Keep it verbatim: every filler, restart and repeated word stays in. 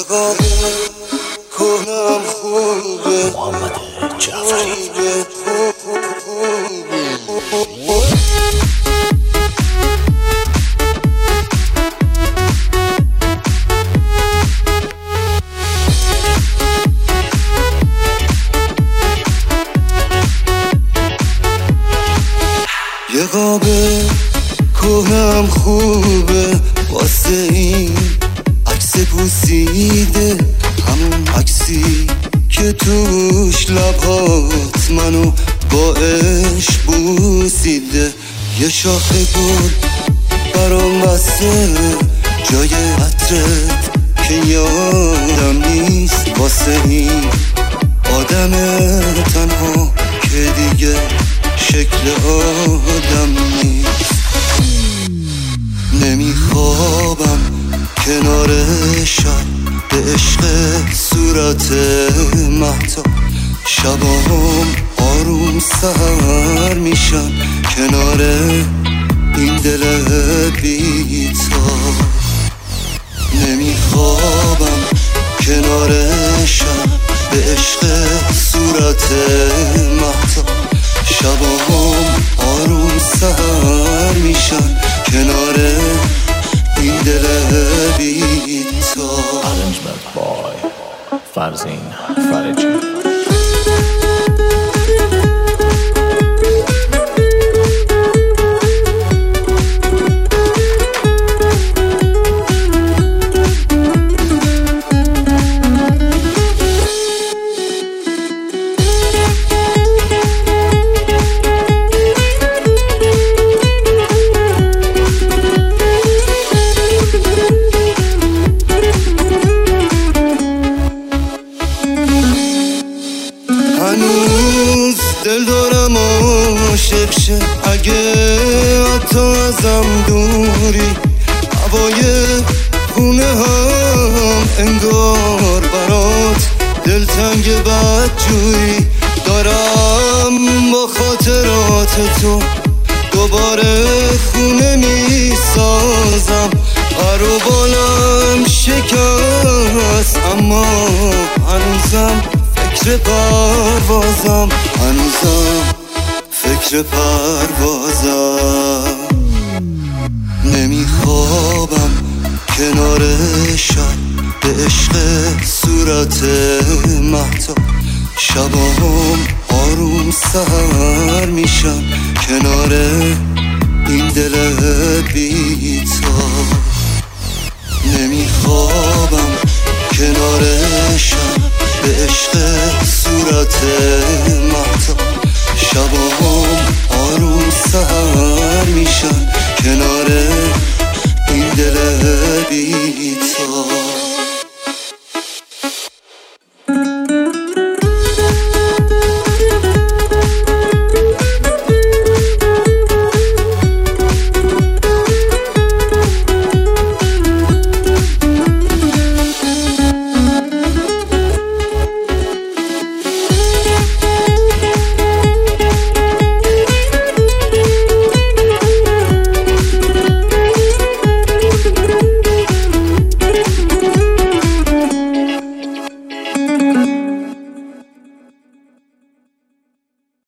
قاب کنم خوبه محمد جعفری. یه قاب کنم خوبه واسه این عکس پوسیده، همون عکسی که توش لبات منو با عشق بوسیده. یه شاخه گل برام بسته جای عطرت که یادم نیست، واسه این آدم تنها که دیگه شکل آدم نیست. نمیخوابم کنار شب به عشق صورت مهتاب، شبام آروم سهر میشن کنار این دل بی‌تاب. نمیخوابم کنار شب به عشق صورت مهتاب، شبام آروم سهر میشن کنار این دل بی‌تاب. Arrangement by فرزین فرجی. هنوز دل دارم عاشق شه، اگه حتی ازم دوری هوای خونه هم انگار برات دلتنگ بدجوری. دارم با خاطرات تو دوباره خونه میسازم، پر و بالم شکست اما هنوزم فکر پروازم، هنوزم فکر پروازم. نمیخوابم کنار شب به عشق صورت مهتاب، شبام آروم سهر میشن کنار این دل بی‌تاب. نمیخوابم کنار شب به عشق صورت مهتاب، شبام آروم سهر میشن کنار